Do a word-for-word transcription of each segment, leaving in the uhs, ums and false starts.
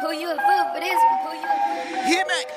Who you a fool for this one? Who you a fool? Hit back.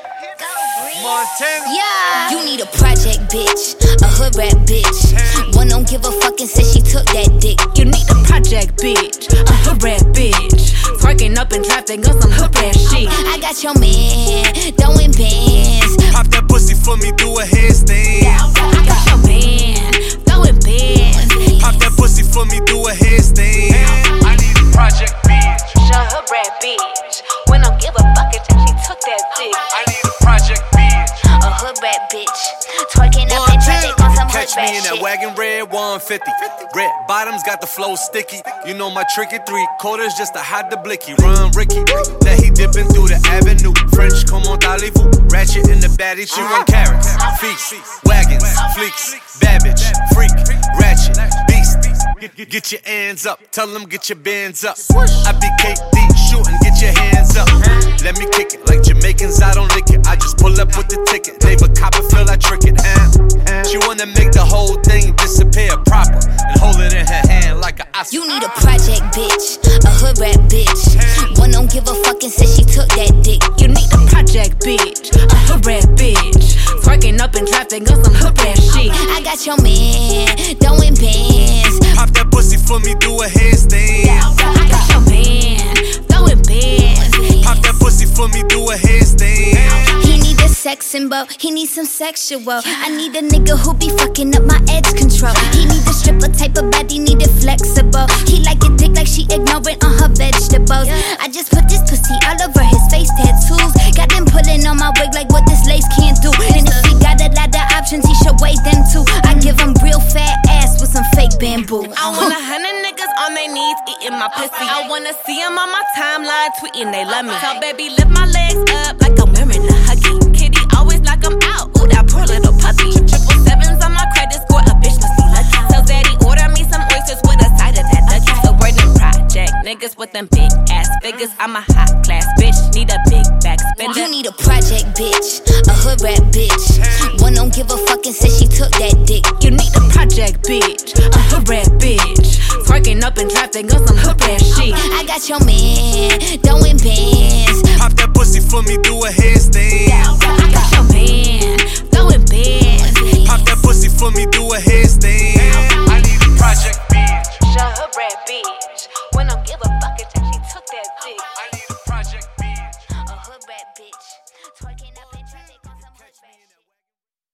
Montana. Yeah. You need a project bitch, a hood rat bitch. One don't give a fuck and say she took that dick. You need a project bitch, a hood rat bitch. Twerking up in traffic on some hood rat shit. I got your man, throwing bands. Pop that pussy for me, do a headstand. I got your man, throwing bands. Pop that pussy for me, do a headstand. I need a project bitch, a hood rat bitch. When don't give a fuck and say she took that dick. I need a project bitch, a hood rat bitch. Twerking up in traffic on some hood rat shit. Catch me in that wagon red one fifty. Red bottoms got the flow sticky. You know my tricky three quarters just to hide the blicky. Run Ricky, that he dipping through the avenue. French come on Dollywood. Ratchet in the baddie, she run carrots. Feast, wagons, fleeks, bad bitch, freak, ratchet, beast. Get, get your hands up, tell them get your bands up. I be K D shooting, get your hands up. Let me kick it like Jamaicans, I don't lick it. I just pull up with the ticket. David Copperfield, I trick it. Uh. She wanna make the whole thing disappear proper and hold it in her hand like a Oscar. You need a project bitch, a hood rat bitch. One don't give a fuck and say she took that dick. You need a project bitch, a hood rat bitch. Twerking up in traffic on some hood rat shit. I got your man, throwing bands. Pop that pussy for me, do a headstand. I got your man, throwing bands. Pop that pussy for me, do a headstand. He need a sex symbol, he need some sexual. I need a nigga who be fucking up my edge control. He need a stripper type of body, need it flexible. He like it dick like she ignorant on her vegetables. I just put this pussy all over his face tattoos. Got him pulling on my wig like what this lace can't do. And if he got a lot of options, he should weigh them too. I give him real fat ass with some fake bamboo. I want a hundred niggas on their knees eating my pussy. I wanna see them on my timeline tweeting they love me. Tell baby lift my legs up like I'm wearing a huggy. Kitty always like I'm out. Ooh, that poor little puppy. Triple sevens on my credit score. A bitch must be lucky. Tell daddy order me some oysters with a side of that lucky. So we're them project niggas with them big ass figures. I'm a hot class bitch. Need a big back spender. You need a project bitch, a hood rat bitch. One don't give a fuck and say she took that dick. You need a project bitch, a hood rat bitch. Twerking up in traffic on some hood rat shit. I got your man, throwing bands. Pop that pussy for me, do a headstand. I got your man, throwing bands. Pop that pussy for me, do a headstand.